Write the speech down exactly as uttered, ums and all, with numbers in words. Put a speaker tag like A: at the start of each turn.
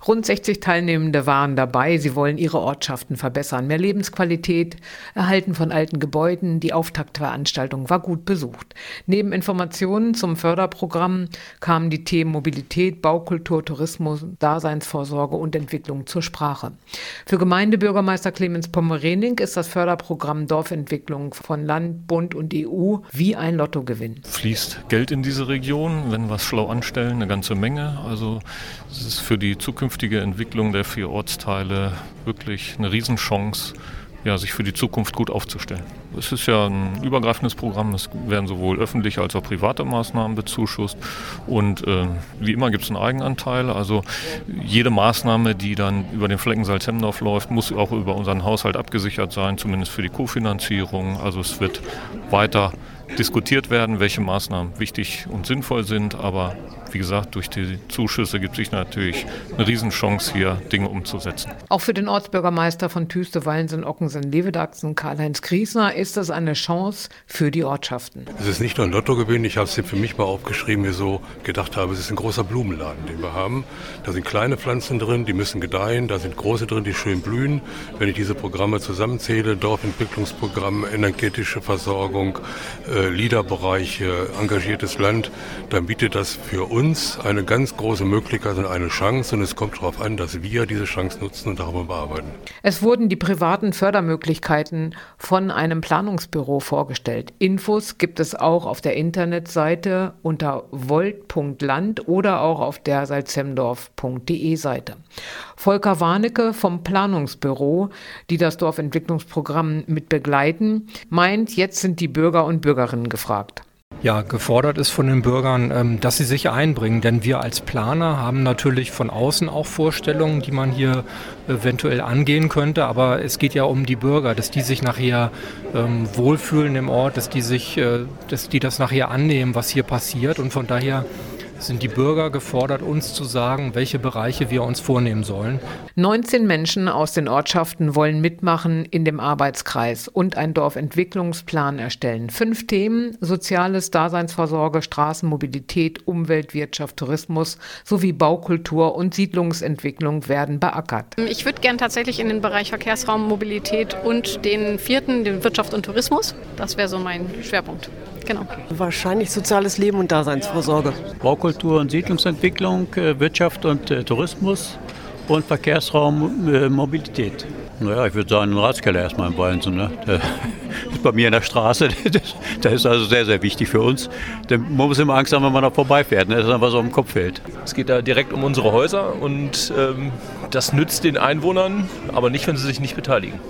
A: Rund sechzig Teilnehmende waren dabei. Sie wollen ihre Ortschaften verbessern. Mehr Lebensqualität, Erhalten von alten Gebäuden. Die Auftaktveranstaltung war gut besucht. Neben Informationen zum Förderprogramm kamen die Themen Mobilität, Baukultur, Tourismus, Daseinsvorsorge und Entwicklung zur Sprache. Für Gemeindebürgermeister Clemens Pommerening ist das Förderprogramm Dorfentwicklung von Land, Bund und E U wie ein Lottogewinn.
B: Fließt Geld in diese Region, wenn wir es schlau anstellen, eine ganze Menge. Also es ist für die zukünftige Entwicklung der vier Ortsteile wirklich eine Riesenchance, ja, sich für die Zukunft gut aufzustellen. Es ist ja ein übergreifendes Programm, es werden sowohl öffentliche als auch private Maßnahmen bezuschusst und äh, wie immer gibt es einen Eigenanteil. Also jede Maßnahme, die dann über den Flecken Salzhemdorf läuft, muss auch über unseren Haushalt abgesichert sein, zumindest für die Kofinanzierung. Also es wird weiter diskutiert werden, welche Maßnahmen wichtig und sinnvoll sind, aber wie gesagt, durch die Zuschüsse gibt es sich natürlich eine Riesenchance, hier Dinge umzusetzen.
A: Auch für den Ortsbürgermeister von Tüste, Wallensen, Ockensen, Levedachsen, Karl-Heinz Griesner, ist das eine Chance für die Ortschaften.
C: Es ist nicht nur ein Lottogewinn, ich habe es für mich mal aufgeschrieben, mir so gedacht habe, es ist ein großer Blumenladen, den wir haben. Da sind kleine Pflanzen drin, die müssen gedeihen, da sind große drin, die schön blühen. Wenn ich diese Programme zusammenzähle, Dorfentwicklungsprogramm, energetische Versorgung, äh, LIDA-Bereiche, engagiertes Land, dann bietet das für uns uns eine ganz große Möglichkeit und eine Chance, und es kommt darauf an, dass wir diese Chance nutzen und darüber bearbeiten.
A: Es wurden die privaten Fördermöglichkeiten von einem Planungsbüro vorgestellt. Infos gibt es auch auf der Internetseite unter volt punkt land oder auch auf der salzhemdorf punkt de Seite. Volker Warnecke vom Planungsbüro, die das Dorfentwicklungsprogramm mit begleiten, meint, jetzt sind die Bürger und Bürgerinnen gefragt.
D: Ja, gefordert ist von den Bürgern, dass sie sich einbringen, denn wir als Planer haben natürlich von außen auch Vorstellungen, die man hier eventuell angehen könnte, aber es geht ja um die Bürger, dass die sich nachher ähm, wohlfühlen im Ort, dass die sich, äh, dass die das nachher annehmen, was hier passiert, und von daher sind die Bürger gefordert, uns zu sagen, welche Bereiche wir uns vornehmen sollen.
A: neunzehn Menschen aus den Ortschaften wollen mitmachen in dem Arbeitskreis und einen Dorfentwicklungsplan erstellen. Fünf Themen: Soziales, Daseinsvorsorge, Straßenmobilität, Umwelt, Wirtschaft, Tourismus sowie Baukultur und Siedlungsentwicklung werden beackert.
E: Ich würde gern tatsächlich in den Bereich Verkehrsraum, Mobilität und den vierten, den Wirtschaft und Tourismus. Das wäre so mein Schwerpunkt. Genau.
F: Wahrscheinlich soziales Leben und Daseinsvorsorge.
G: Baukultur und Siedlungsentwicklung, Wirtschaft und äh, Tourismus und Verkehrsraum, äh, Mobilität. Naja, ich würde sagen, ein Ratskeller erstmal in Wallensen. Ne? Der ist bei mir in der Straße. Das ist also sehr, sehr wichtig für uns. Man muss immer Angst haben, wenn man da vorbeifährt, ne? Dass dann was auf dem Kopf fällt.
H: Es geht da direkt um unsere Häuser und ähm, das nützt den Einwohnern, aber nicht, wenn sie sich nicht beteiligen.